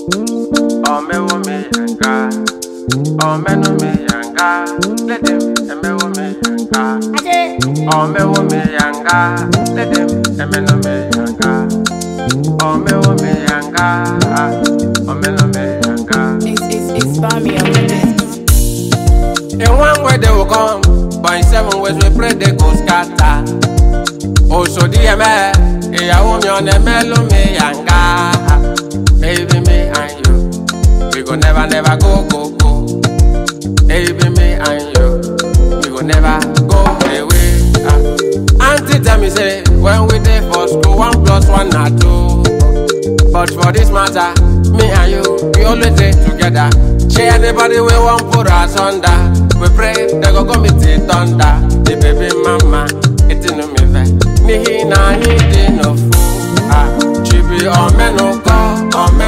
Oh me wo me yanga. Oh me no me yanga. Let them me wo me yanga. Oh me wo me yanga. Let them me no me yanga. Oh me wo me yanga. Oh me no me yanga. It's Bami on the disc. In one way they will come, but in 7 ways we pray they go scatter. Oh so dear me, yeah me on the melo me yanga. Baby me and you, we go never go. Baby me and you, we go never go away. Auntie tell me say when we dey for school 1 + 1 are 2. But for this matter, me and you, we always stay together. Share anybody we won't put us under. We pray they go meet the thunder. The baby mama, it no me ve. Ni na he dey no fool. She be on me no go.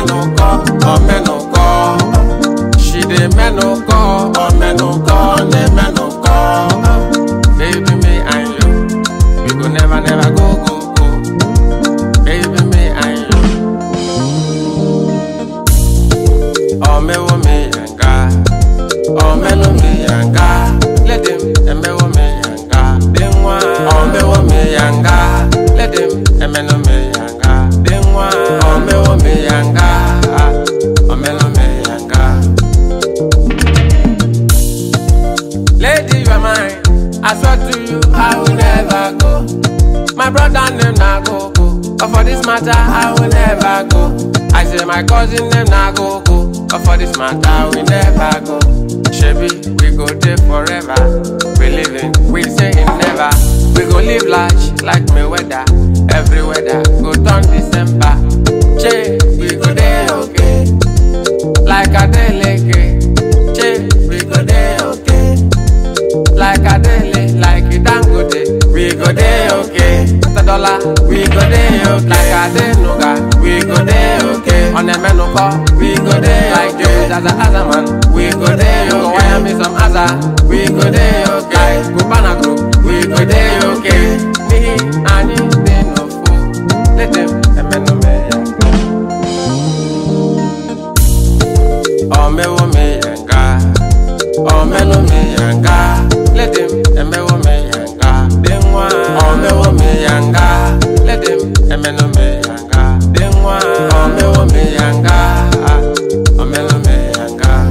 She dey me no go. Ne me no go. Baby me and you, we go never go. Baby me and you. Oh me wo me yanga. Oh me no me yanga. Let them me wo me yanga. Dem wa. Oh me wo me yanga. Let them me no me yanga. Dem wa. Oh me wo me yanga. Oh me no me yanga. Lady, you are mine. I swear to you, I will never go. My brother name na go. But for this matter, I will never go. I say my cousin name na go. But for this matter, we never go. Shebi, we go there forever. We living, we saying never. We go live large like Mayweather. Every weather go turn December. Che, we go there okay. Like a deleke. Che, we go there okay. Like a dele, like a dangote. We go there okay. $1, we go there okay. Like a denuga, we go there okay. On a menuko, we go there like Joe as a man. We go there okay. Why me some Aza, we go there okay. Kubana group, we go there okay. Me and you, they no fool. Let them no me yanga. Oh me wo me yanga. Oh me no me yanga. Let them me wo me yanga. Dem wa. Oh me wo me yanga. Let them me no me yanga. Dem wa. Oh me wo me yanga. Oh me no me yanga.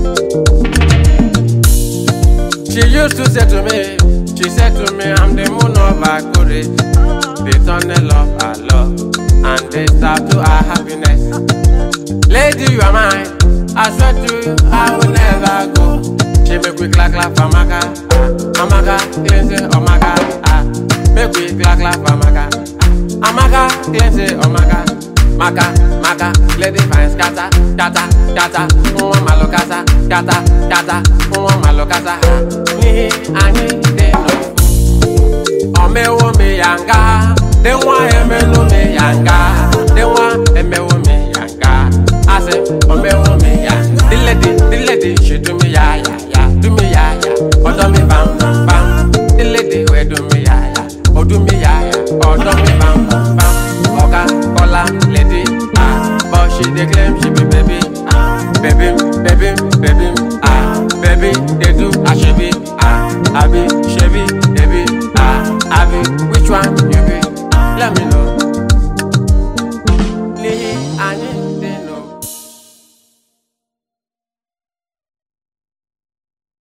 She used to say to me, she said to me, I'm the moon of her courage, the tunnel of her love, and the star to her happiness. Lady, you are mine. I swear to you, I will never go. She make we clap for Maka, Amaka, cleanse Omaka, make we clap for Maka, Amaka, cleanse Omaka, Maka, lady fine scatter, malokasa, kata, malokasa, ni ani de no. Ome wo me yanga, de wa eme no me yanga, de wa eme wo me yanga. I say ome wo me yanga, the lady, she do me ya. Do me ya, or do me bam. The lady where do me ya, or do me ya, or do me bam. Oga, cola, lady, but she dey claim she be baby, baby, baby, they do a shebi, abi, shebi, baby, abi, which one you be? Let me know.